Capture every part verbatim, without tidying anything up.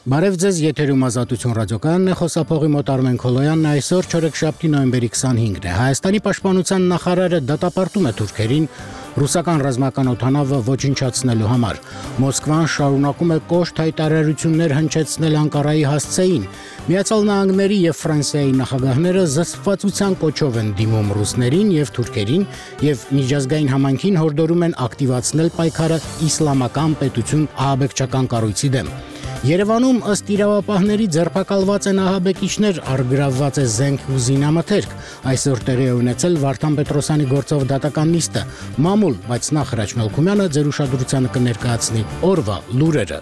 Բարև ձեզ, եթերում Ազատություն ռադիոկայանն է, խոսափողի մոտ Արմեն Քոլոյանն, այսօր չորեքշաբթի նոյեմբերի քսանհինգն է։ Հայաստանի պաշտպանության նախարարը դատապարտում է թուրքերին ռուսական ռազմական օդանավը ոչնչացնելու համար։ Մոսկվան շարունակում է կոշտ հայտարարություններ հնչեցնել Անկարայի հասցեին։ Միացյալ Նահանգների եւ Ֆրանսիայի նախագահները զսպվածության կոչով են դիմում ռուսներին եւ թուրքերին եւ միջազգային համայնքին հորդորում են ակտիվացնել պայքարը իսլամական պետություն ահաբեկչական կառույցի դեմ։ Երևանում ըստ իրավապահների ձերբակալված են ահաբեկիչներ, առգրավված է զենք ու զինամթերք։ Այսօր տեղի է ունեցել Վարդան Պետրոսյանի գործով դատական նիստը։ Մամուլ, բայց նախ Հրաչ Մելքումյանը ձեր ուշադրությանը կներկայացնի օրվա լուրերը։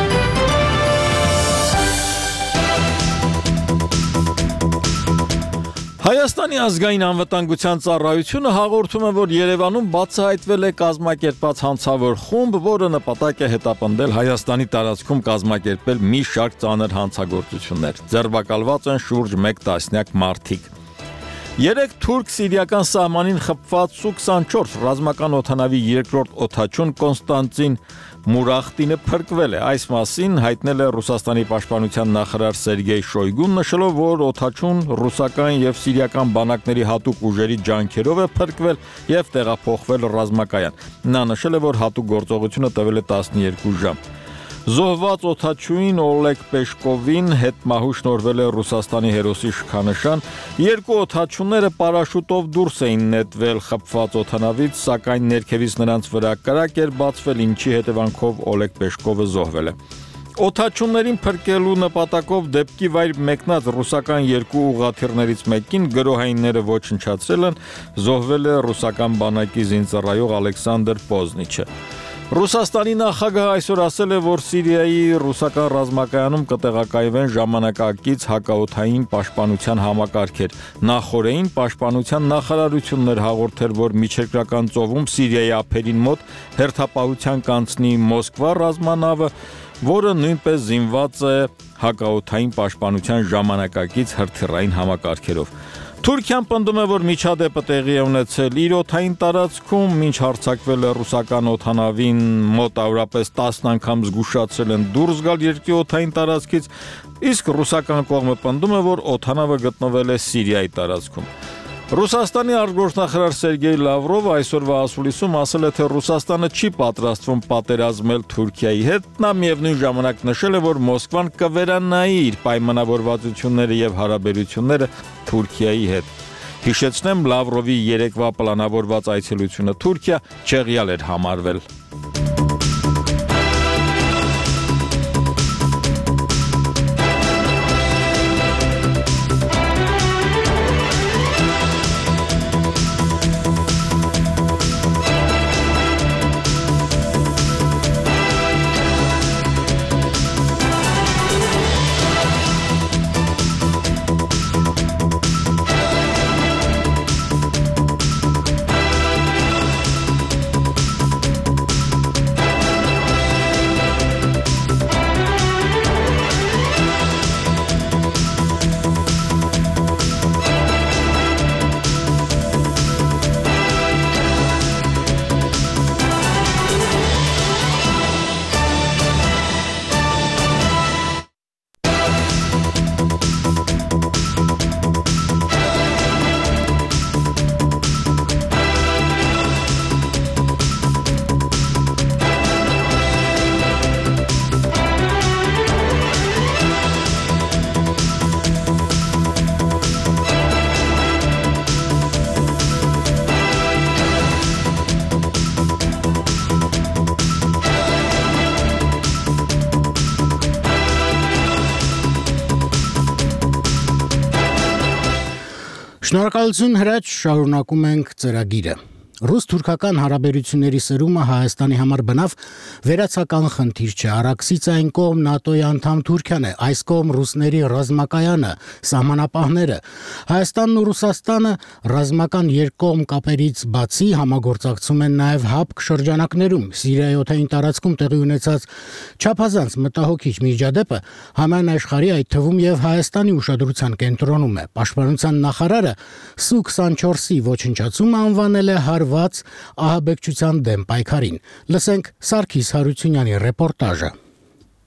Հայաստանի ազգային անվտանգության ծառայությունը հաղորդում է, որ Երևանում բացահայտվել է կազմակերպված հանցավոր խումբ, որը նպատակ է հետապնդել Հայաստանի տարածքում կազմակերպել մի շարք ծանր հանցագործություններ։ Ձերբակալված են շուրջ մեկ տասնյակ մարդիկ։ Երեք թուրք-սիրիական սահմանին խփված Սու քսանչորս ռազմական օդանավի երկրորդ օդաչուն Կոնստանտին Մուրախտինը փրկվել է։ Այս մասին հայտնել է Ռուսաստանի պաշտպանության նախարար Սերգեյ Շոյգուն, նշելով, որ օդաչուն ռուսական եւ սիրիական բանակների հատուկ ուժերի ջանքերով է փրկվել եւ տեղափոխվել ռազմակայան։ Նա նշել է, որ հատուկ գործողությունը տևել է տասնյոթ ժամ։ Զոհված օդաչուին Օլեգ Պեշկովին հետմահու շնորհվել է Ռուսաստանի հերոսի շքանշան։ Երկու օդաչուները պարաշուտով դուրս էին նետվել խփված օդանավից, սակայն ներքևից նրանց վրա կրակ էր բացվել, ինչի հետևանքով Օլեգ Պեշկովը զոհվել է։ Օդաչուներին փրկելու նպատակով դեպքի վայր մեկնած ռուսական երկու ուղղաթիռներից մեկին գրոհայինները ոչնչացրել են, զոհվել է ռուսական բանակի զինծառայող Ալեքսանդր Պոզնիչը։ Ռուսաստանի նախագահը այսօր ասել է, որ Սիրիայի ռուսական ռազմակայանում կտեղակայվեն ժամանակակից հակաօդային պաշտպանության համակարգեր։ Նախորդին պաշտպանության նախարարությունն էր հաղորդել, որ միջերկրական ծովում Սիրիայի ափերին մոտ հերթապահության կանցնի Մոսկվա ռազմանավը, որը նույնպես զինված է հակաօդային պաշտպանության ժամանակակից հրթիռային համակարգերով։ Թուրքիան պնդում է, որ միջադեպը տեղի է ունեցել իր օդային տարածքում, մինչ հարձակվել է ռուսական օդանավին, մոտավորապես տասն անգամ զգուշացրել են դուրս գալ երկրի օդային տարածքից, իսկ ռուսական կողմը պնդում է, որ օդանավը գտնվել է Սիրիայի տարածքում։ Ռուսաստանի արտգործնախարար Սերգեյ Լավրովը այսօրվա ասուլիսում ասել է, թե Ռուսաստանը չի պատրաստվում պատերազմել Թուրքիայի հետ։ Նա միևնույն ժամանակ նշել է, որ Մոսկվան կվերանայի իր պայմանավորվածությունները եւ հարաբերությունները Թուրքիայի հետ։ Հիշեցնեմ, Լավրովի երեկվա պլանավորված այցելությունը Թուրքիա չեղյալ էր համարվել։ Շնորհակալություն Հրաչ, շարունակում ենք ծրագիրը։ Ռուս-թուրքական հարաբերությունների սրումը Հայաստանի համար բնավ վերացական խնդիր չէ։ Արաքսից այն կողմ ՆԱՏՕ-ի անդամ Թուրքիան է, այս կողմ ռուսների ռազմակայանը, սահմանապահները։ Հայաստանն ու Ռուսաստանը ռազմական երկկողմ կապերից բացի համագործակցում են նաև հապկ շրջանակներում։ Սիրիայի օդային տարածքում տեղի ունեցած չափազանց մտահոգիչ միջադեպը համայն աշխարհի, այդ թվում եւ Հայաստանի ուշադրության կենտրոնում է։ Պաշտպանության նախարարը Սու քսանչորսի ոչնչացումը անվանել է հարված ահաբեկչության դեմ պայքարին։ Լսենք Սարգիս Հարությունյանի ռեպորտաժը։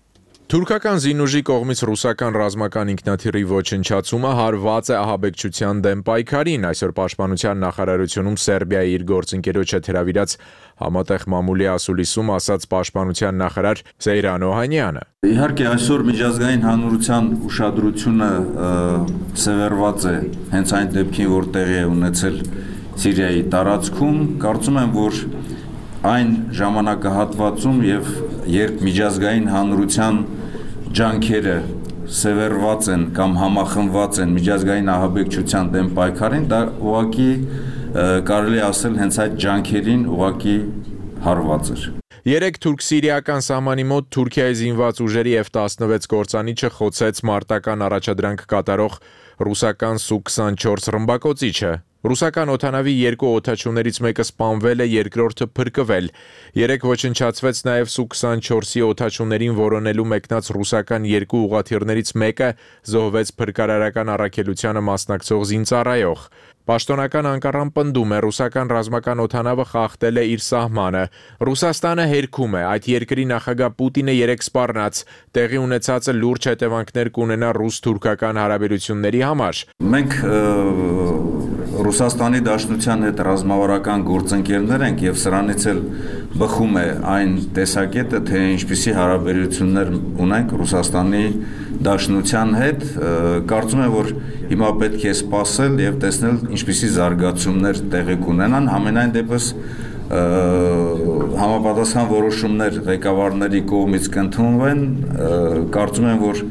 Թուրքական զինուժի կողմից ռուսական ռազմական ինքնաթիռի ոչնչացումը հարված է ահաբեկչության դեմ պայքարին, այսօր Պաշտպանության նախարարությունում Սերբիայի իր գործընկերոջը հրավիրած համատեղ մամուլի ասուլիսում ասաց Պաշտպանության նախարար Զեյրան Օհանյանը։ Իհարկե այսօր միջազգային հանրության ուշադրությունը սևեռված է հենց այն դեպքին, որ տեղի է ունեցել Սիրիայի տարածքում, կարծում եմ, որ այն ժամանակահատվածում եւ երբ միջազգային հանրության ջանքերը սևեռված են կամ համախմբված են միջազգային ահաբեկչության դեմ պայքարին, դա ուղղակի կարելի ասել հենց այդ ջանքերին ուղղակի հարված էր։ Երեք թուրք-սիրիական սահմանի մոտ Թուրքիայի զինված ուժերի F տասնվեց կործանիչը խոցեց մարտական առաջադրանք կատարող ռուսական Սու քսանչորս ռմբակոծիչը։ Ռուսական օդանավի երկու օդաչուներից մեկը սպանվել է, երկրորդը փրկվել։ Երեք ոչնչացվեց նաև Սու քսանչորսի օդաչուներին որոնելու մեկնած ռուսական երկու ուղղաթիռներից մեկը զոհվեց փրկարարական առաքելությանը մասնակցող զինծառայող։ Պաշտոնական Անկարան պնդում է, ռուսական ռազմական օդանավը խախտել է իր սահմանը։ Ռուսաստանը հերքում է, այդ երկրի նախագահ Պուտինը երեկ սպառնաց, տեղի ունեցածը լուրջ հետևանքներ կունենա ռուս-թուրքական հարաբերությունների համար։ Մենք Ռուսաստանի Դաշնության հետ ռազմավարական գործընկերներ ենք եւ սրանից էլ բխում է այն տեսակետը, թե ինչպիսի հարաբերություններ ունենք Ռուսաստանի Դաշնության հետ, կարծում եմ, որ հիմա պետք է սպասել եւ տեսնել ինչպիսի զարգացումներ տեղի կունենան, համենայն դեպս համապատասխան որոշումներ ղեկավարների կողմից կընդունվեն, կարծում եմ, որ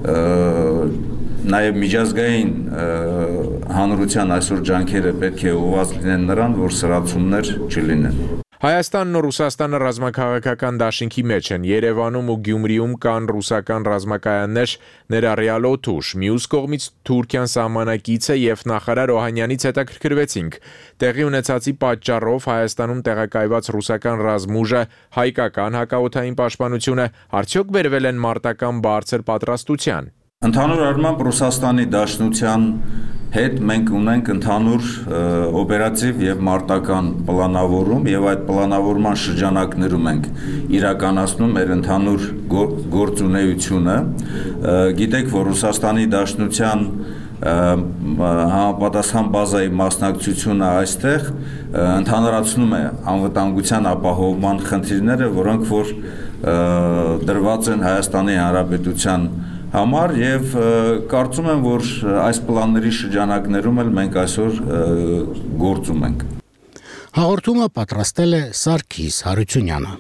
նաև միջազգային հանրության այսօր ջանքերը պետք է ուղղված լինեն նրան, որ սրացումներ չլինեն։ Հայաստանն ու Ռուսաստանը ռազմաքաղաքական դաշինքի մեջ են, Երևանում ու Գյումրիում կան ռուսական ռազմակայաններ, ներառյալ Օթուշ, մյուս կողմից Թուրքիան սահմանակից է եւ նախարար Օհանյանից հետաքրքրվեցինք։ Տեղի ունեցածի պատճառով Հայաստանում տեղակայված ռուսական ռազմուժը, հայկական հակաօդային պաշտպանությունը արդյոք բերվել են մարտական բարձր պատրաստության։ Ընդհանուր առմամբ Ռուսաստանի Դաշնության հետ մենք ունենք ընդհանուր օպերատիվ եւ մարտական պլանավորում եւ այդ պլանավորման շրջանակներում ենք իրականացնում մեր ընդհանուր գործունեությունը։ Գիտեք, որ Ռուսաստանի Դաշնության համապատասխան բազայի մասնակցությունը այստեղ ընդհանրացնում է անվտանգության ապահովման խնդիրները, որոնք որ դրված են Հայաստանի Հանրապետության համար եւ կարծում եմ, որ այս պլանների շրջանակներում էլ մենք այսօր գործում ենք։ Հաղորդումը պատրաստել է Սարգիս Հարությունյանը։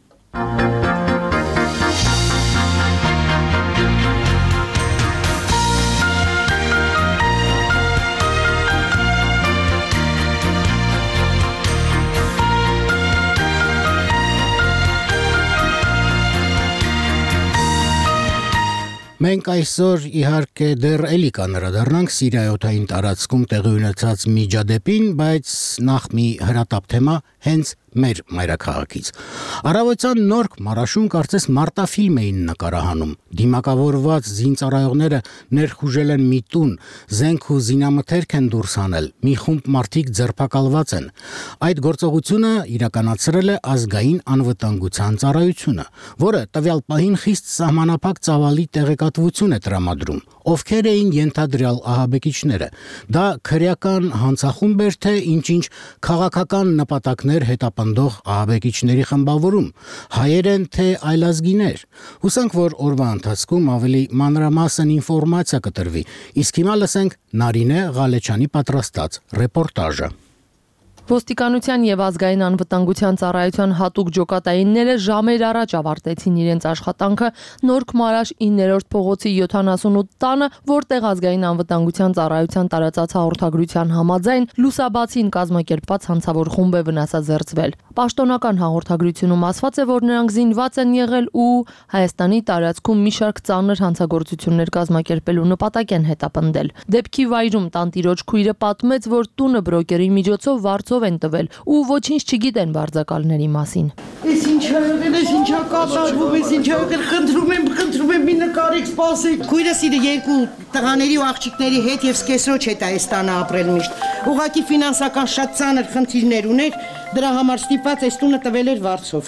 Մենք այսօր իհարկե դեռ էլի կանրադառնանք Սիրիայոթային տարածքում տեղի ունեցած միջադեպին, բայց նախ մի հրատապ թեմա հենց մեր մայրաքաղաքից։ Առավոտյան Նորք Մարաշում կարծես մարտաֆիլմ էին նկարահանում։ Դիմակավորված զինծառայողները ներխուժել են մի տուն, զենք ու զինամթերք են դուրս հանել, մի խումբ մարդիկ ձերբակալված են։ Այդ գործողությունը իրականացրել է ազգային անվտանգության ծառայությունը, որը տվյալ պահին խիստ սահմանափակ ծավալի տեղեկատվություն է տրամադրում։ Ովքեր էին ենթադրյալ ահաբեկիչները։ Դա քրեական հանցախումբ էր, թե ինչ-ինչ քաղաքական նպատակներ հետապնդող ահաբեկիչների խմբավորում, հայեր են, թե այլազգիներ։ Հուսանք, որ օրվա ընթացքում ավելի մանրամասն ինֆորմացիա կտրվի, իսկ հիմա լսենք Նարինե Ղալեչյանի պատրաստած ռեպորտաժը։ Ոստիկանության եւ ազգային անվտանգության ծառայության հատուկ ջոկատայինները ժամեր առաջ ավարտեցին իրենց աշխատանքը Նորք Մարաշ իններորդ փողոցի յոթանասունութ տանը, որտեղ ազգային անվտանգության ծառայության տարածած հաղորդագրության համաձայն լուսաբացին կազմակերպված հանցավոր խումբ է վնասազերծվել։ Պաշտոնական հաղորդագրությունում ասված է, որ նրանք զինված են եղել ու Հայաստանի տարածքում մի շարք ծանր հանցագործություններ կազմակերպելու նպատակ են հետապնդել։ Դեպքի վայրում տանտիրոջ քույրը պատմեց, որ տունը բրոկերի միջոցով վարձով են տվել ու ոչինչ չգիտեն բարձակալների մասին։ Ես ինչա եղել, ես ինչա կատարվում, ես ինչա եղել, խնդրում եմ, խնդրում եմ մի նկարիք սպասեք։ Քույրս իր երկու տղաների ու աղջիկների հետ եւ սկեսրոջ հետ Հայաստանը ապրել միշտ։ Ուղղակի ֆինանսական շատ ծանր խնդիրներ ուներ, դրա համար ստիպված այս տունը տվել էր վարձով։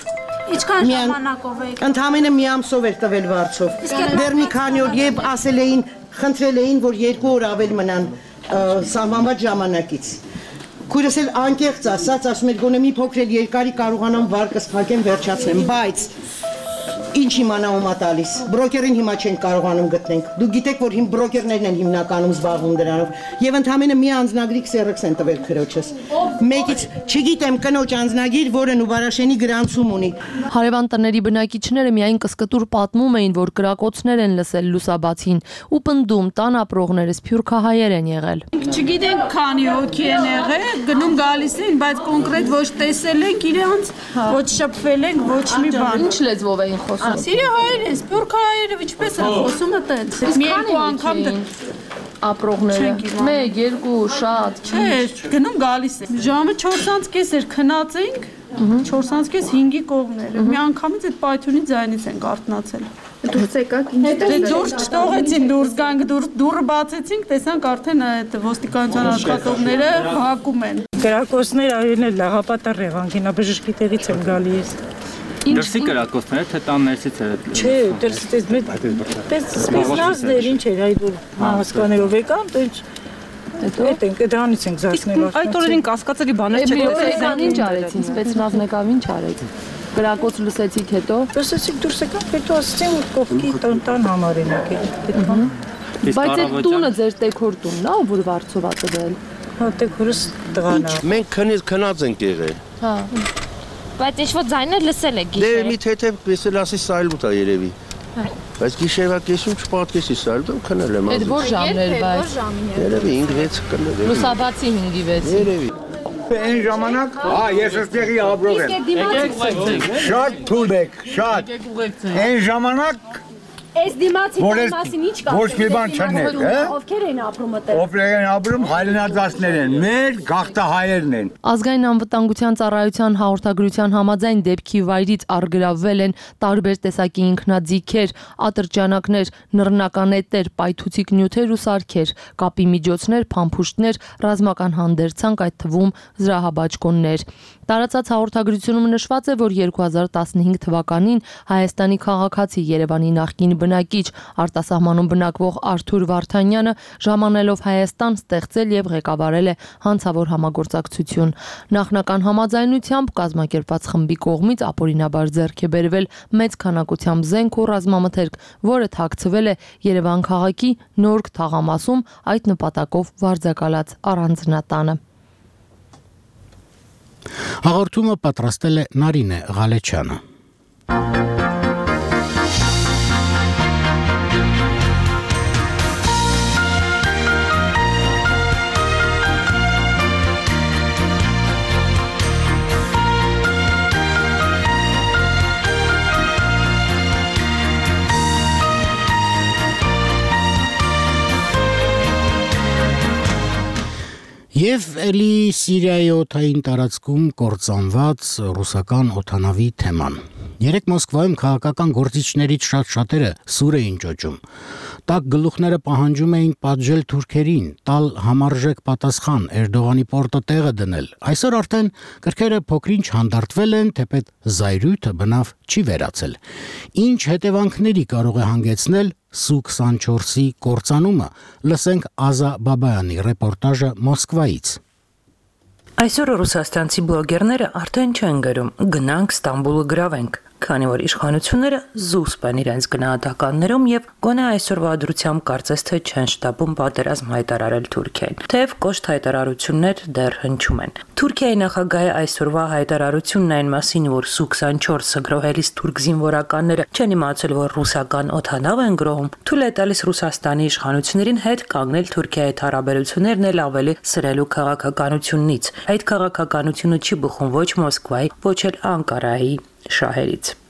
Ինչքան ժամանակով եք։ Ընդամենը մի ամսով էր տվել վարձով։ Դեռ մի քանի օր եւ ասել էին, խնդրել էին, որ երկու օր ավել մնան սահմանված ժամանակից։ Քույրս էլ անկեղծ ասած, ասում էր գոնե մի փոքր էլ երկարի կարողանամ վարկս փակեմ, վերջացնեմ, բայց ինչ իմանամ ումա տալիս։ Բրոկերին հիմա չենք կարողանում գտնենք։ Դուք գիտեք, որ հիմ բրոկերներն են հիմնականում զբաղվում դրանով։ Եվ ընդամենը մի անձնագրի քսերեքս են տվել քրոջս։ Մեկից չգիտեմ կնոջ անձնագիր, որը Նուբարաշենի գրանցում ունի։ Հարևան տների բնակիչները միայն կսկտուր պատմում էին, որ կրակոցներ են լսել լուսաբացին ու պնդում տան ապրողները սփյուռքահայեր են եղել։ Չգիտենք քանի հոգի են եղել, գնում գալիս են, բայց կոնկրետ ոչ տեսել ենք իրանց, ոչ շփվել ենք, ոչ մի բան։ Ինչ լեզվով էին խոսում։ Սիրիահայեր են, սփյուռքահայերը ինչպես են խոսում այդտեղ։ Մի երկու անգամ ապրողները։ մեկ, երկու, շատ, չէ, գնում գալիս են։ Ժամը չորսից կես էր քնած ենք, չորսից կես հինգի կողմերը։ Մի անգամից այդ պայթյունի ձայնից ենք արթնացել։ Դուրս եկաք ինչ տեսեք։ Դուրս չթողեցին, դուրս գանք, դուրը բացեցինք, տեսանք արդեն այդ ոստիկանության աշխատողները հակում են։ Կրակոցներ այրել են լաղապատար եղանքին, բժշկի տեղից եմ գալիս։ Դրսի կրակոցները թե տան ներսից էր։ Չէ, դրսից էս մեծ սպեսնազներ ինչ էր այդ հասկաներով եկան, տենց Այդ ենք դրանից ենք զարթնել։ Այդ օրերին կասկածելի բաներ չկան։ Ինչ արեցին, սպեցնազն եկավ, ինչ արեց։ Կրակոց լսեցիք հետո։ Լսեցիք դուրս եկան, հետո ասեցին որ կողքի տան համար են եկել։ Բայց այդ տունը ձեր տեքոր տունն է, որ վարձով ա տվել։ Հա, տեքորս տղան է։ Մենք քնից քնած ենք եղել։ Հա։ Բայց ինչ-որ ձայներ լսել եք գիշերը։ Դե մի թեթև եսել ասի սայլուտ է երևի։ Բայց գիշերվա կեսում չպատկեսի սայլուտ քնել եմ։ Այդ որ ժամն էր բայց։ Երևի հինգ վեց կներ։ Լուսաբացի հինգի վեցի։ Երևի։ Այն ժամանակ, հա, ես այստեղի ապրող եմ։ Շատ թույլ եք, շատ։ Այն ժամանակ Այս դիմացի տան մասին ինչ կա։ Ոչ մի բան չներ, հա։ Ովքեր են ապրում այդտեղ։ Ովքեր են ապրում, հայրենադասներ են, մեր գաղթահայերն են։ Ազգային անվտանգության ծառայության հաղորդագրության համաձայն դեպքի վայրից առգրավվել են տարբեր տեսակի ինքնաձիգեր, ատրճանակներ, նռնական էտեր, պայթուցիկ նյութեր ու սարքեր, կապի միջոցներ, փամփուշտներ, ռազմական հանդերձանք, այդ թվում զրահաբաճկոններ։ Տարածած հաղորդագրությունում նշված է, որ երկու հազար տասնհինգ թվականին Հայաստանի քաղաքացի Երևանի նախկին բնակիչ արտասահմանում բնակվող Արթուր Վարդանյանը ժամանելով Հայաստան ստեղծել եւ ղեկավարել է հանցավոր համագործակցություն։ Նախնական համաձայնությամբ կազմակերպված խմբի կողմից ապօրինաբար ձեռք է բերվել մեծ քանակությամբ զենք ու ռազմամթերք, որը թաքցվել է Երևան քաղաքի Նորք թաղամասում այդ նպատակով վարձակալած առանձնատանը։ Հաղորդումը պատրաստել է Նարինե Ղալեչյանը։ Եվ էլի Սիրիայի օդային տարածքում կործանված ռուսական օդանավի թեման։ Երեք Մոսկվայում քաղաքական գործիչներից շատ շատերը սուր էին ճոճում։ Տակ գլուխները պահանջում էին պատժել թուրքերին, տալ համարժեք պատասխան, Էրդողանի պորտը տեղը դնել։ Այսօր արդեն կրքերը փոքրինչ հանդարտվել են, թեպետ զայրույթը բնավ չի վերացել։ Ինչ հետևանքների կարող է հանգեցնել Սու քսանչորսի կործանումը, լսենք Ազա Բաբայանի ռեպորտաժը Մոսկվայից։ Այսօր ռուսաստանցի բլոգերները արդեն չեն գրում «Գնանք Ստամբուլը գրավենք», քանի որ իշխանությունները զուսպ են իրենց գնահատականներում եւ գոնե այսօրվա դրությամբ կարծես թե չեն շտապում պատերազմ հայտարարել Թուրքիային, թեև կոշտ հայտարարություններ դեռ հնչում են։ Թուրքիայի նախագահի այսօրվա հայտարարությունն այն մասին, որ Սու քսանչորսը գրոհելիս թուրք զինվորականները չեն իմացել, որ ռուսական օդանավ են գրոհում, թույլ է տալիս Ռուսաստանի իշխանություններին հետ կանգնել Թուրքիայի հետ հարաբերություններն էլ ավելի սրելու քաղաքականությունից։ Այդ քաղաքականությունը չի բխում ոչ Մոսկվայի, ոչ էլ Անկարայի շահերից։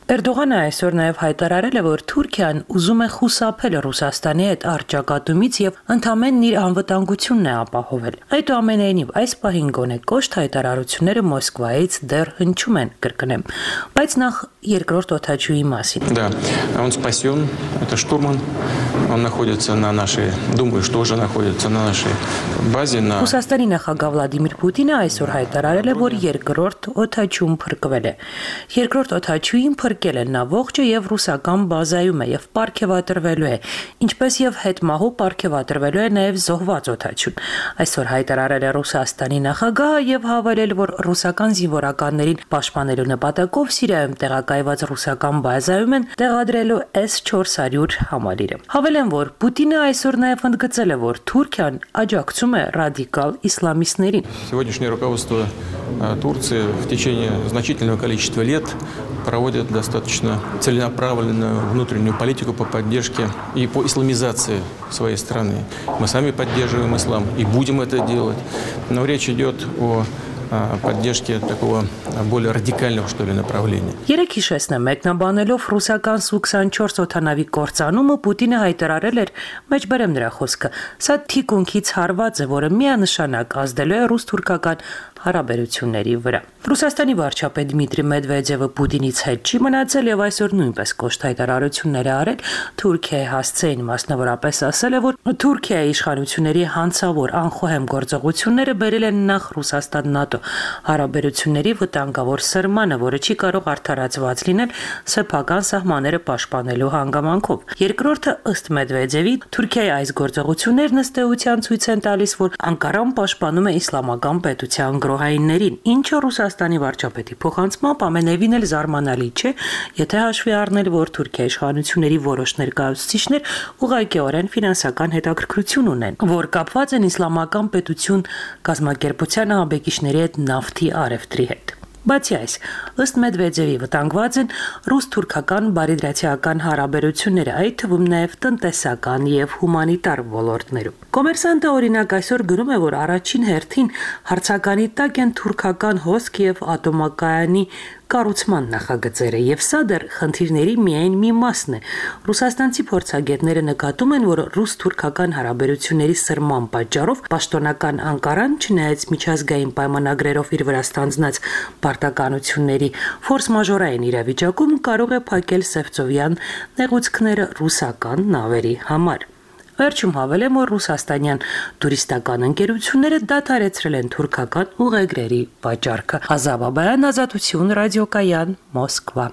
Էրդողանը այսօր նաև հայտարարել է, որ Թուրքիան ուզում է խուսափել Ռուսաստանի հետ առճակատումից եւ ընդամենն իր անվտանգությունն է ապահովել։ Այդուամենայնիվ այս պահին գոնե կոշտ հայտարարությունները Մոսկվայից դեռ հնչում են, կրկնեմ, բայց նախ երկրորդ օդաչուի մասին։ Да, он спасен, это штурман, он находится на нашей, думаю, что уже находится на нашей базе на Ռուսաստանի նախագահ Վլադիմիր Պուտինը այսօր հայտարարել է, որ երկրորդ օդաչուն փրկվել է։ Երկրորդ օդաչուին փրկել են նա ողջը եւ ռուսական բազայում է եւ պարգևատրվելու է, ինչպես եւ հետմահու պարգևատրվելու է նաեւ զոհված օդաչուն։ Այսօր հայտարարել է Ռուսաստանի նախագահը եւ հավելել, որ ռուսական զինվորականներին պաշտպանելու նպատակով Սիրիայում տեղակայված ռուսական բազայում են տեղադրելու էս չորս հարյուր համալիրը։ Հավելեն, որ Պուտինը այսօր նաեւ ընդգծել է, որ Թուրքիան աջակցում է ռադիկալ իսլամիստներին։ Сегодняшнее руководство Турции в течение значительного количества лет проводит достаточно целенаправленную внутреннюю политику по поддержке и по исламизации своей страны. Мы сами поддерживаем ислам и будем это делать, но речь идет о поддержки такого более радикального, что ли, направления. Երեք հիշեցնեմ, մեկնաբանելով ռուսական Սու քսանչորս օդանավի կործանումը Պուտինը հայտարարել էր, մեջբերեմ նրա խոսքը, սա թիկունքից հարված է, որը միանշանակ ազդելու է ռուս-թուրքական հարաբերությունների վրա։ Ռուսաստանի վարչապետ Դմիտրի Մեդվեդևը Պուտինից հետ չի մնացել եւ այսօր նույնպես կոշտ հայտարարություններ է արել Թուրքիայի հասցեին, մասնավորապես ասել է, որ Թուրքիայի իշխանությունների հանցավոր անխոհեմ գործողությունները բերել են նախ Ռուսաստան-ՆԱՏՕ հարաբերությունների վտանգավոր սրմանը, որը չի կարող արդարացված լինել սեփական սահմանները պաշտպանելու հանգամանքով։ Երկրորդը ըստ Մեդվեդևի Թուրքիայի այս գործողություններն ըստ էության ցույց են տալիս, որ Անկարան պաշտպանում է իսլամական պետության գրոհայիններին, ինչը Ռուսաստանի վարչապետի փոխանցմամբ ամենևին էլ զարմանալի չէ, եթե հաշվի առնել, որ Թուրքիայի իշխանությունների որոշ ներկայացուցիչներ ուղղակիորեն ֆինանսական հետաքրքրություն ունեն, որ կապված են իսլամական պետություն կազմակերպության ահաբեկիչների հետ նավթի առևտրի հետ։ Բացի այս, ըստ Մեդվեդևի վտանգված են ռուս-թուրքական բարիդրացիական հարաբերությունները, այդ թվում նաև տնտեսական եւ հումանիտար ոլորտներում։ Կոմերսանտը օրինակ այսօր գրում է, որ առաջին հերթին հարցականի տակ են թուրքական հոսք եւ ատոմակայանի կառուցման նախագծերը, եւ սա դեռ խնդիրների միայն մի մասն է։ Ռուսաստանցի փորձագետները նկատում են, որ ռուս-թուրքական հարաբերությունների սրման պատճառով պաշտոնական Անկարան, չնայած միջազգային պայմանագրերով իր վրա ստանձնած պարտականությունների ֆորս-մաժորային իրավիճակում կարող է փակել Սևծովյան նեղուցքները ռուսական նավերի համար։ Վերջում հավելեմ, որ ռուսաստանյան տուրիստական ընկերությունները դադարեցրել են թուրքական ուղեգրերի վաճառքը։ Ազա Բաբայան, Ազատություն, ռադիոկայան, Մոսկվա։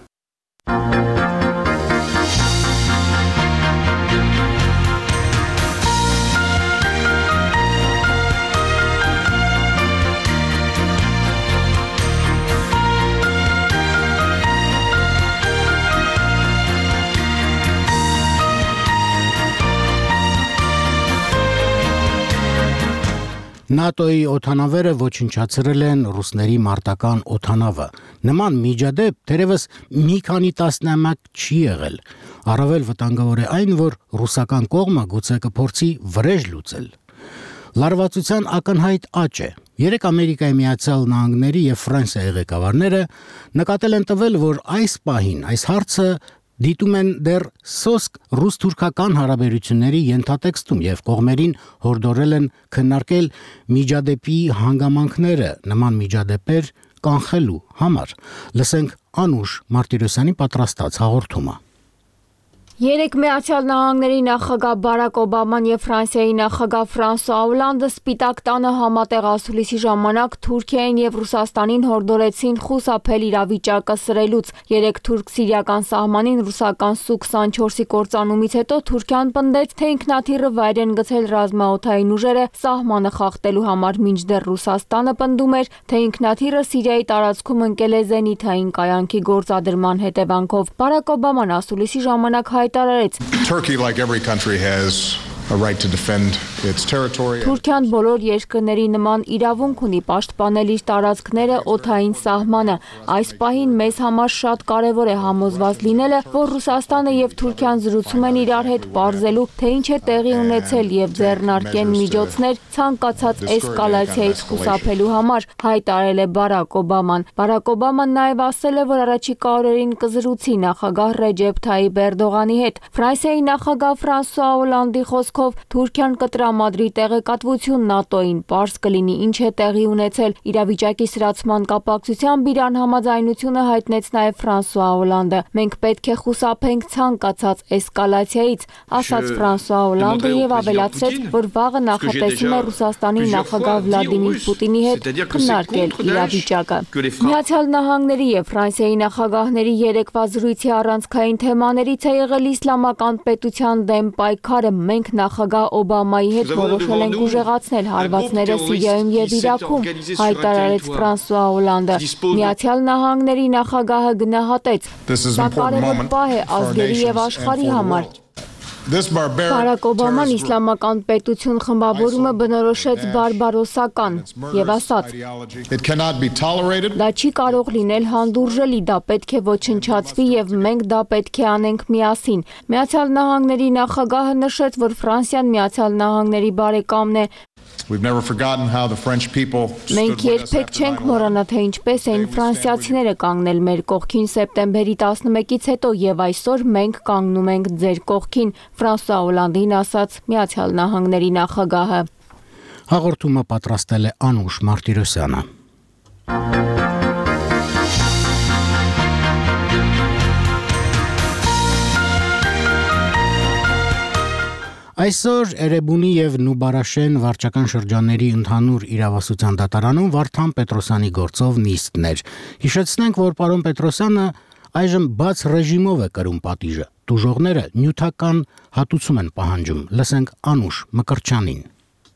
ՆԱՏՕ-ի օդանավերը ոչնչացրել են ռուսների մարտական օդանավը։ Նման միջադեպ թերևս մի քանի տասնամյակ չի եղել։ Առավել վտանգավոր է այն, որ ռուսական կողմը գուցե կփորձի վրեժ լուծել։ Լարվածության ակնհայտ աճ է։ Երեք Ամերիկայի Միացյալ Նահանգների եւ Ֆրանսիայի ղեկավարները նկատել են տվել, որ այս պահին այս հարցը դիտում են դեռ սոսկ ռուս-թուրքական հարաբերությունների ենթատեքստում եւ կողմերին հորդորել են քննարկել միջադեպի հանգամանքները նման միջադեպեր կանխելու համար։ Լսենք Անուշ Մարտիրոսյանի պատրաստած հաղորդումը։ Երեք Միացյալ Նահանգների նախագահ Բարակ Օբաման եւ Ֆրանսիայի նախագահ Ֆրանսուଆ Օլանդը Սպիտակ տանը համատեղ ասուլիսի ժամանակ Թուրքիային եւ Ռուսաստանին հորդորեցին խուսափել իրավիճակը սրելուց։ Երեք թուրք-սիրիական սահմանին ռուսական Սու քսանչորսի կործանումից հետո Թուրքիան պնդեց, թե ինքնաթիռը վայր են գցել ռազմաօդային ուժերը սահմանը խախտելու համար, մինչդեռ Ռուսաստանը պնդում էր, թե ինքնաթիռը Սիրիայի տարածքում ընկել է զենիթային կայանքի գործադրման հետևանքով։ Բարակ Օբաման ասուլիսի ժամանակ Turkey, like every country, has a right to defend Թուրքիան բոլոր երկրների նման իրավունք ունի պաշտպանել իր տարածքները, օդային սահմանը։ Այս պահին մեզ համար շատ կարևոր է համոզված լինելը, որ Ռուսաստանը եւ Թուրքիան զրուցում են իրար հետ պարզելու, թե ինչ է տեղի ունեցել եւ ձեռնարկեն միջոցներ ցանկացած էսկալացիայից խուսափելու համար, հայտարարել է Բարակ Օբաման։ Բարակ Օբաման նաեւ ասել է, որ առաջիկա օրերին կզրուցի նախագահ Ռեջեփ Թայիպ Էրդողանի հետ։ Ֆրանսիայի նախագահ Ֆրանսուଆ Օլանդի խոսքով Թուրքիան կտրամադրի տեղեկատվություն ՆԱՏՕ-ին, պարզ կլինի ինչ է տեղի ունեցել։ Իրավիճակի սրացման կապակցությամբ իր անհամաձայնությունը հայտնեց նաև Ֆրանսուଆ Օլանդը։ Մենք պետք է խուսափենք ցանկացած էսկալացիայից, ասաց Ֆրանսուଆ Օլանդը եւ ավելացրեց, որ վաղը նախատեսում է Ռուսաստանի նախագահ Վլադիմիր Պուտինի հետ քննարկել իրավիճակը։ Միացյալ Նահանգների եւ Ֆրանսիայի նախագահների երեկվա զրույցի առանցքային թեմաներից է եղել իսլամական պետության դեմ պայքարը։ Մենք նախագահ Օբամայի հետ որոշել ենք ուժեղացնել հարվածները Սիրիայում եւ Իրաքում, հայտարարեց Ֆրանսուଆ Օլանդը։ Միացյալ Նահանգների նախագահը գնահատեց. «Դա կարևոր պահ է ազգերի եւ աշխարհի համար»։ Բարակ Օբաման իսլամական պետություն խմբավորումը բնորոշեց բարբարոսական եւ ասաց. «Դա չի կարող լինել հանդուրժելի, դա պետք է ոչնչացվի եւ մենք դա պետք է անենք միասին»։ Միացյալ Նահանգների նախագահը նշեց, որ Ֆրանսիան Միացյալ Նահանգների բարեկամն է։ Մենք երբեք չենք մոռանա, թե ինչպես էին ֆրանսիացիները կանգնել մեր կողքին սեպտեմբերի տասնմեկից հետո եւ այսօր մենք կանգնում ենք ձեր կողքին, Ֆրանսուଆ Օլանդին ասաց Միացյալ Նահանգների նախագահը։ Հաղորդումը պատրաստել է Անուշ Մարտիրոսյանը։ Այսօր Էրեբունի եւ Նուբարաշեն վարչական շրջանների ընդհանուր իրավասության դատարանում Վարդան Պետրոսյանի գործով նիստներ։ Հիշեցնենք, որ պարոն Պետրոսյանը այժմ բաց ռեժիմով է կրում պատիժը։ Տուժողները նյութական հատուցում են պահանջում։ Լսենք Անուշ Մկրտչյանին։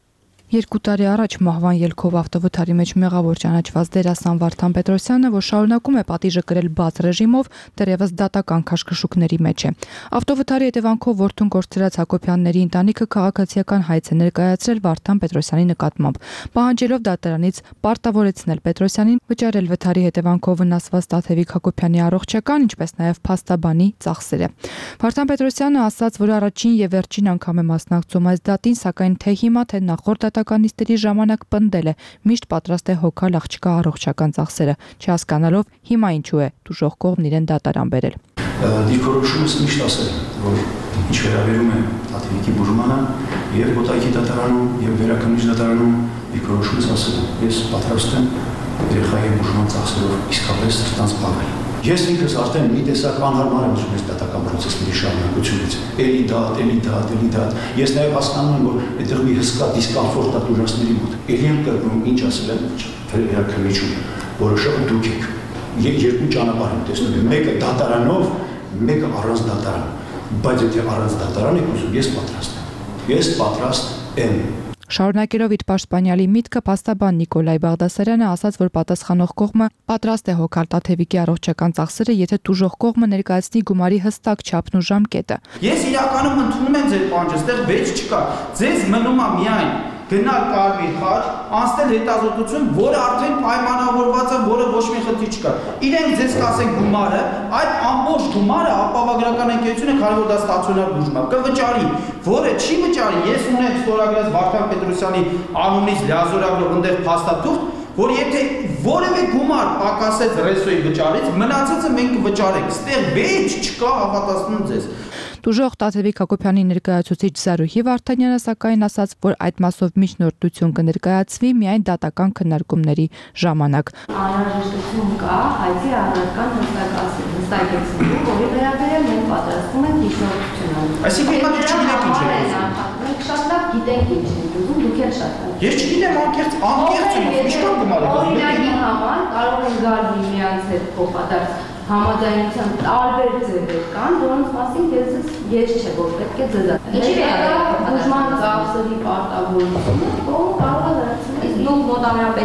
Երկու տարի առաջ մահվան ելքով ավտովթարի մեջ մեղավոր ճանաչված դերասան Վարդան Պետրոսյանը, որ շարունակում է պատիժը կրել բաց ռեժիմով, դեռևս դատական քաշքշուկների մեջ է։ Ավտովթարի հետևանքով որդուն կորցրած Հակոբյանների ընտանիքը քաղաքացիական հայց է ներկայացրել Վարդան Պետրոսյանի նկատմամբ, պահանջելով դատարանից պարտավորեցնել Պետրոսյանին վճարել վթարի հետևանքով վնասված Տաթևիկ Հակոբյանի առողջական, ինչպես նաև փաստաբանի ծախսերը։ Վարդան Պետրոսյանը ասաց, որ առաջին եւ վերջին անգամ է մասնակցում այս դատին, սակայն թե հիմա, թե նախորդ դատականիստերի ժամանակ պնդել է, միշտ պատրաստ է հոգալ աղջկա առողջական ծախսերը, չհասկանալով հիմա ինչու է տուժող կողմն իրեն դատարան բերել։ Դիրքորոշումս միշտ ասել եմ, որ ինչ վերաբերում է Տաթևիկի բուժմանը եւ Կոտայքի դատարանում եւ Վերաքննիչ դատարանում դիրքորոշումս ասել եմ, ես պատրաստ եմ երեխայի բուժման ծախսերով իսկապես ստանց զբաղվել։ Ես ինքս արդեն մի տեսակ անհարմար եմ ուզում ես դատական process-ների շարունակությունից։ Էլի դատ, էլի դատ, էլի դատ։ Ես նաև հասկանում եմ, որ այդտեղ մի հսկա դիսկոմֆորտ է տուրիստների մոտ։ Էլի եմ կրկնում, ինչ ասել եմ Վերաքննիչում, որոշակը դուք եք։ Երկու ճանապարհ եմ տեսնում, մեկը դատարանով, մեկը առանց դատարան։ Բայց եթե առանց դատարան եք ուզում, ես պատրաստ եմ։ Ես պատրաստ եմ։ Շարունակելով իր պաշտպանյալի միտքը, փաստաբան Նիկոլայ Բաղդասարյանը ասաց, որ պատասխանող կողմը պատրաստ է հոգալ Տաթևիկի առողջական ծախսերը, եթե տուժող կողմը ներկայացնի գումարի հստակ չափն ու ժամկետը։ Ես իրականում ընդունում եմ ձեր պահանջը, այստեղ վեճ չկա։ Ձեզ մնում է միայն գնալ Կարմիր խաչ, անցնել հետազոտություն, որը արդեն պայմանավորված է, որը ոչ մի խնդիր չկա։ Իրենք ձեզ կասեն գումարը, այդ ամբողջ գումարը ապահովագրական ընկերությունը, քանի որ դա ստացիոնար բուժում է, կվճարի, որը չի վճարի, ես ունեմ ստորագրած Վարդան Պետրոսյանի անունից լիազորագրով ընդեղ փաստաթուղթ, որ եթե որևէ գումար պակասեց ռեսոյի վճարից, մնացածը մենք կվճարենք։ Ստեղ վեճ չկա, հավատացնում ձեզ։ Տուժող Տաթևիկ Հակոբյանի ներկայացուցիչ Զարուհի Վարդանյանը սակայն ասաց, որ այդ մասով միջնորդություն կներկայացվի միայն դատական քննարկումների ժամանակ։ Անհրաժեշտություն կա հայցի առարկան հստակեցնելու, որի վերաբերյալ մենք պատրաստվում ենք միջնորդություն անել։ Այսինքն հիմա դուք չգիտեք ինչ եք ուզում։ Մենք շատ լավ գիտենք ինչ եք ուզում, դուք էլ շատ լավ։ Ես չգիտեմ անկեղծ, անկեղծ եմ, ինչքան գումար եք ուզում։ Օրինակի համար կարող են գալ միմյանց հետ փոխադարձ համաձայնության տարբեր ձևեր կան, որոնց մասին ես ես չէ, որ պետք է ձեզ։ Ինչի վերաբերյալ բուժման ծախսերի պարտավորությունը կողմը կարող է դարձնել։ Իսկ դուք մոտավորապես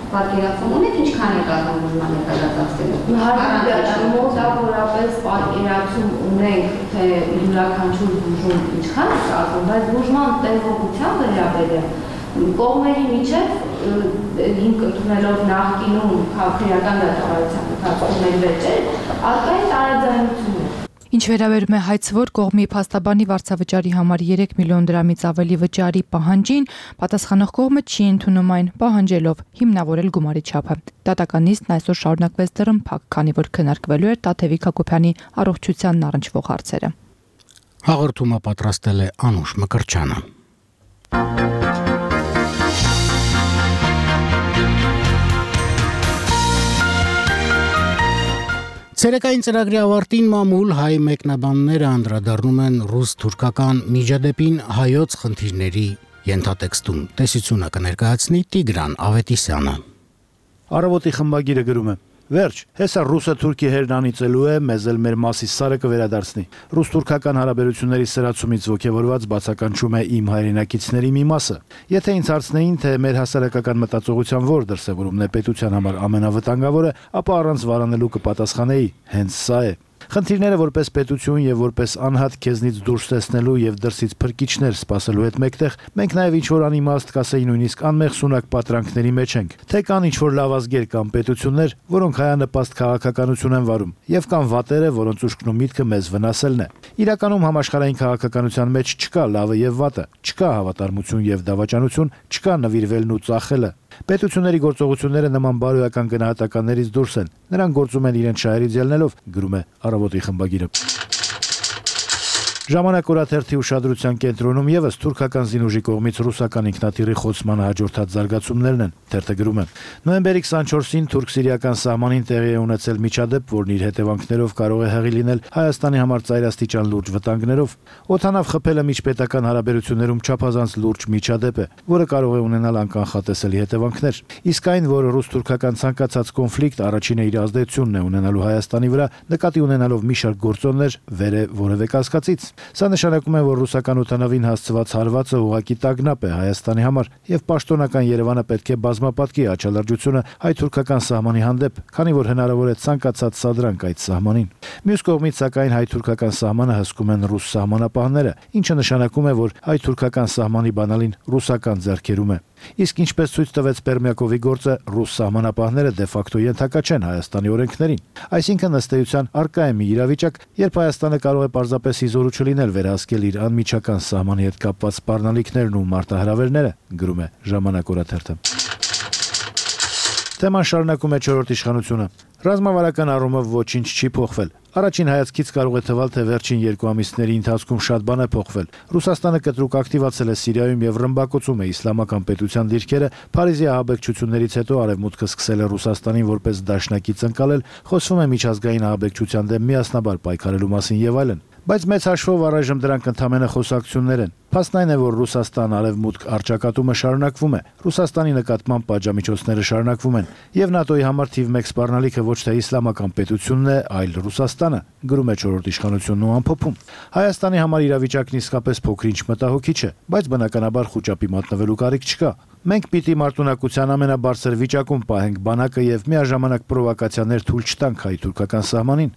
պատկերացում ունեք, ինչքան է կազմում բուժման հետագա մոտավորապես պատկերացում ունենք, թե յուրաքանչյուր բուժում ինչքան է կազմում, բայց բուժման տևողության վերաբերյալ կողմերի միջև հիմք ընդունելով նախկինում քրեական դատավարության ընթացքում մեր վեճեր, առկա է տարաձայնություն։ Ինչ վերաբերում է հայցվոր կողմի փաստաբանի վարձավճարի համար երեք միլիոն դրամից ավելի վճարի պահանջին, պատասխանող կողմը չի ընդունում այն, պահանջելով հիմնավորել գումարի չափը։ Դատական նիստն այսօր շարունակվեց դռնփակ, քանի որ քննարկվելու էր Տաթևիկ Հակոբյանի առողջությանն առնչվող հարցերը։ Հաղորդումը պատրաստել է Անուշ Մկրտչյանը։ Ցերեկային ծրագրի ավարտին մամուլ հայ մեկնաբանները անդրադառնում են ռուս-թուրքական միջադեպին հայոց խնդիրների ենթատեքստում։ Տեսությունը կներկայացնի Տիգրան Ավետիսյանը։ Առավոտի խմբագիրը գրում է. Վերջ, հեսա ռուսը թուրքի հերն անիծելու է, մեզ էլ մեր մասի սարը կվերադարձնի։ Ռուս-թուրքական հարաբերությունների սրացումից ոգևորված բացականչում է իմ հայրենակիցների մի մասը։ Եթե ինձ հարցնեին, թե մեր հասարակական մտածողության որ դրսևորումն է պետության համար ամենավտանգավորը, ապա առանց վարանելու կպատասխանեի, հենց սա է։ Խնդիրները որպես պետություն եւ որպես անհատ քեզնից դուրս տեսնելու եւ դրսից փրկիչներ սпасելու հետ մեկտեղ մենք նաեւ ինչ որ անիմաստ կասեի նույնիսկ անմեղ սունակ պատրանքների մեջ ենք, թե կան ինչ որ լավազգեր կամ պետություններ, որոնք հայանպաստ քաղաքականություն են վարում, եւ կան վատերը, որոնց ուշքն ու միտքը մեզ վնասելն է։ Իրականում համաշխարհային քաղաքականության մեջ չկա լավը եւ վատը, չկա հավատարմություն եւ դավաճանություն, չկա նվիրվելն ու ծախելը։ Պետությունների գործողությունները նման բարոյական գնահատականներից դուրս են։ Նրանք գործում են իրենց շահերից ելնելով, գրում է Առավոտի խմբագիրը։ Ժամանակ օրաթերթի ուշադրության կենտրոնում եւս թուրքական զինուժի կողմից ռուսական ինքնաթիռի խոցմանը հաջորդած զարգացումներն են։ Թերթը գրում է. Նոյեմբերի քսանչորսին թուրք-սիրիական սահմանին տեղի է ունեցել միջադեպ, որն իր հետևանքներով կարող է հեղի լինել Հայաստանի համար ծայրաստիճան լուրջ վտանգներով։ Օդանավ խփելը միջպետական հարաբերություններում չափազանց լուրջ միջադեպ է, որը կարող է ունենալ անկանխատեսելի հետևանքներ։ Իսկ այն, որ ռուս-թուրքական ցանկացած կոնֆլիկտ առաջինը իր ազդեցությունն է ունենալու Հայաստանի վրա, նկատի ունենալով մի շարք գործոններ, վեր է որևէ կասկածից։ Սա նշանակում է, որ ռուսական օդանավին հասցված հարվածը ուղղակի տագնապ է Հայաստանի համար, եւ պաշտոնական Երևանը պետք է բազմապատկի աչալրջությունը հայ-թուրքական սահմանի հանդեպ, քանի որ հնարավոր է ցանկացած սադրանք այդ սահմանին։ Մյուս կողմից, սակայն, հայ-թուրքական սահմանը հսկում են ռուս սահմանապահները, ինչը նշանակում է, որ հայ-թուրքական սահմանի բանալին ռուսական ձեռքերում է։ Իսկ ինչպես ցույց տվեց Պերմյակովի գործը, ռուս սահմանապահները դե ֆակտո ենթակա չեն Հայաստանի օրենքներին։ Այսինքն ըստ էության արկա է մի իրավիճակ, երբ Հայաստանը կարող է պարզապես իզորու չլինել վերահսկել իր անմիջական սահմանի հետ կապված սպառնալիքներն ու մարտահրավերները, գրում է Ժամանակ օրաթերթը։ Թեման շարունակում է չորրորդ իշխանությունը։ Ռազմավարական առումով ոչինչ չի փոխվել։ Առաջին հայացքից կարող է թվալ, թե վերջին երկու ամիսների ընթացքում շատ բան է փոխվել։ Ռուսաստանը կտրուկ ակտիվացել է Սիրիայում եւ ռմբակոծում է իսլամական պետության դիրքերը, Փարիզի ահաբեկչություններից հետո Արևմուտքը սկսել է Ռուսաստանին որպես դաշնակից ընկալել, խոսվում է միջազգային ահաբեկչության դեմ միասնաբար պայքարելու մասին եւ այլն։ Բայց մեծ հաշվով առայժմ դրանք ընդհանրապես խոսակցություններ են։ Փաստն այն է, որ Ռուսաստան-Արևմուտք առճակատումը շարունակվում է։ Ռուսաստանի նկատմամբ պատժամիջոցները շարունակվում են, եւ ՆԱՏՕ-ի համար թիվ մեկ սպառնալիքը ոչ թե իսլամական պետությունն է, այլ Ռուսաստանը, գրում է չորրորդ իշխանությունն ու ամփոփում։ Հայաստանի համար իրավիճակն իսկապես փոքր-ինչ մտահոգիչ է, բայց բնականաբար խոճապի մատնվելու կարիք չկա։ Մենք պիտի մարտունակության ամենաբարձր վիճակում պահենք բանակը եւ միաժամանակ պրովոկացիաներ թույլ չտանք հայ-թուրքական սահմանին։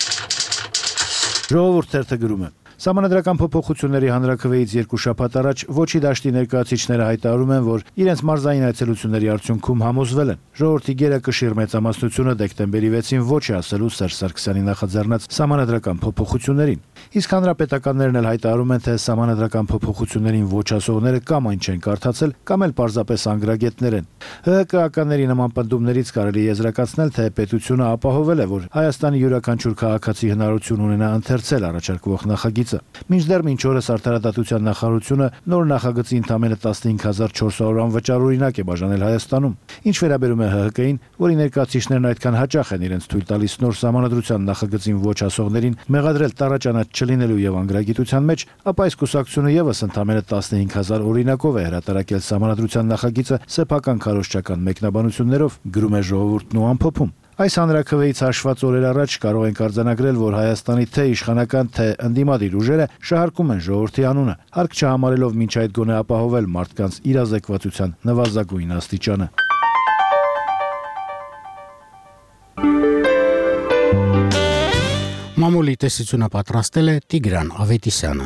Ժողովուրդ թերթը գրում է. Սահմանադրական փոփոխությունների հանրաքվեից երկու շաբաթ առաջ Ոչի դաշտի ներկայացուցիչները հայտարարում են, որ իրենց մարզային այցելությունների արդյունքում համոզվել են, ժողովրդի գերակշիռ մեծամասնությունը դեկտեմբերի վեցին ոչ է ասելու Սերժ Սարգսյանի նախաձեռնած սահմանադրական փոփոխություններին։ Իսկ հանրապետականներն էլ հայտարարում են, թե սահմանադրական փոփոխություններին ոչ ասողները կամ այն չեն կարդացել, կամ էլ պարզապես անգրագետներ են։ ՀՀԿ-ականների նման պնդումներից կարելի եզրակացնել, թե պետությունը ապահովել է, որ Հայաստանի յուրաքանչյուր քաղաքացի հնարավորություն ունենա ընթերցել առաջարկվող նախագիծը։ Մինչդեռ մինչ օրս Արդարադատության նախարարությունը նոր նախագծի ընդամենը տասնհինգ հազար չորս սարսափ անվճար օրինակ է բաժանել Հայաստանում։ Ինչ վերաբերում է ՀՀԿ-ին, որի ներկայացուցիչներն այդքան հաճախ են իրենց թույլ տալիս նոր սահմանադրության նախագծին ոչ ասողներին մեղադրել տարաճանաչ չլինելու եւ անգրագիտության մեջ, ապա այս կուսակցությունը եւս ընդամենը տասնհինգ հազար օրինակով է հրատարակել սահմանադրության նախագիծը սեփական քարոզչական մեկնաբանություններով, գրում է Ժողովուրդն ու ամփոփում։ Այս հանրաքվեից հաշված օրեր առաջ կարող ենք արձանագրել, որ Հայաստանի թե իշխանական, թե ընդդիմադիր ուժերը շահարկում են ժողովրդի անունը, հարկ չհամարելով մինչ այդ գոնե ապահովել մարդկանց իրազեկվածության նվազագույն աստիճանը։ Մամուլի տեսությունը պատրաստել է Տիգրան Ավետիսյանը։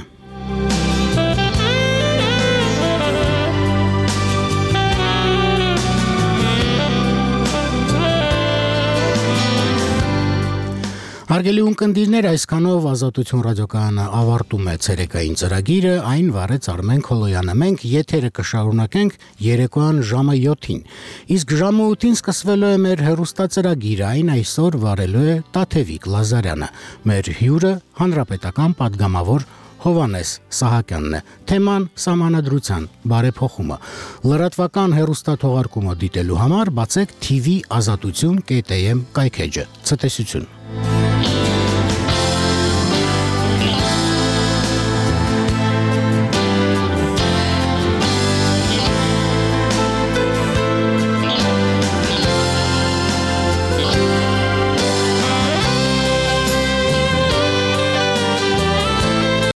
Հարգելի ունկնդիրներ, այսքանով Ազատություն ռադիոկայանը ավարտում է ցերեկային ծրագիրը, այն վարեց Արմեն Քոլոյանը։ Մենք եթերը կշարունակենք երեկոյան ժամը յոթին, իսկ ժամը ութին սկսվելու է մեր հեռուստածրագիրը, այն այսօր վարելու է Տաթևիկ Լազարյանը։ Մեր հյուրը հանրապետական падգամավոր Հովանես Սահակյանն է։ Թեման սահմանադրության բարեփոխումը։ Լրատվական հեռուստաթողարկումը դիտելու համար բացեք T V ազատություն կետ am կայքեջը։ Ցտեսություն։